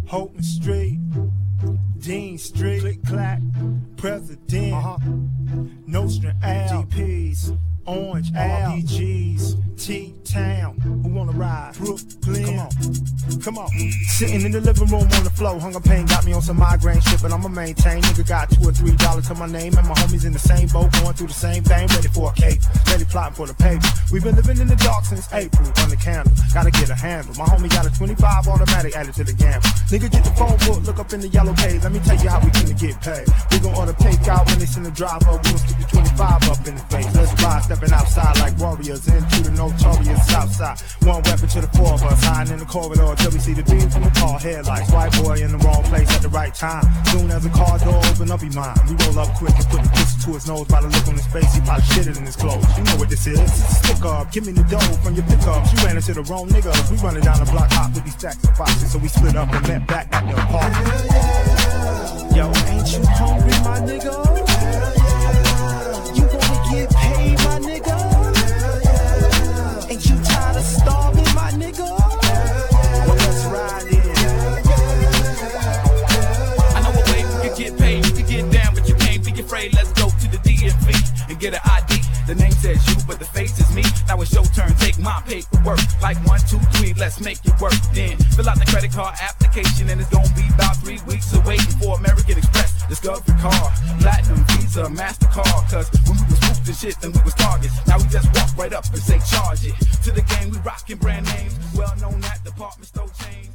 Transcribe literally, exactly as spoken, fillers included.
Houghton Street, Dean Street, Click Clack, President, uh-huh. Nostrand Ave, G Ps, Orange Ave, R P Gs, T-Town, who wanna ride? Brooklyn, come on, come on. Sitting in the living room on the floor, hunger pain got me on some migraine shit, but I'ma maintain. Nigga got two or three dollars to my name, and my homies in the same boat, going through the same thing, ready for a cake, ready plotting for the paper. We've been living in the dark since April, on the candle, gotta get a handle. My homie got a twenty-five automatic added to the gamble. Nigga get the phone book, look up in the yellow page, let me tell you how we gonna get paid. We gon' order takeout when they send the driver, we gon' stick the twenty-five up in the face. Let's ride, stepping outside like warriors into the notorious south side. One weapon to the four of us, hiding in the corridor till we see the beam from the car headlights. White boy in the wrong place at the right time. Soon as the car door open up, he mine. We roll up quick and put the pistol to his nose. By the look on his face, he probably shitted in his clothes. You know what this is? It's a stick up. Give me the dough from your pickups. You ran into the wrong niggas. We running down the block hot with these stacks of boxes, so we split up and met back at the apartment. Yo, ain't you hungry, my nigga? You wanna get paid, my nigga? Ain't you tired of starving, my nigga? Well, let's ride in. I know a way you can get paid, you can get down, but you can't be afraid. Let's go to the D M V and get an I D. The name says you, but the face is me. Now it's your turn, take my paperwork. Like one, two, three, let's make it work. Then fill out the credit card application, and it's gonna be about three weeks of waiting for American Express, Discovery Card, Platinum, Visa, MasterCard. Cause when we was spooked and shit, then we was targets. Now we just walk right up and say charge it. To the game, we rockin' brand names, well known at department store chains.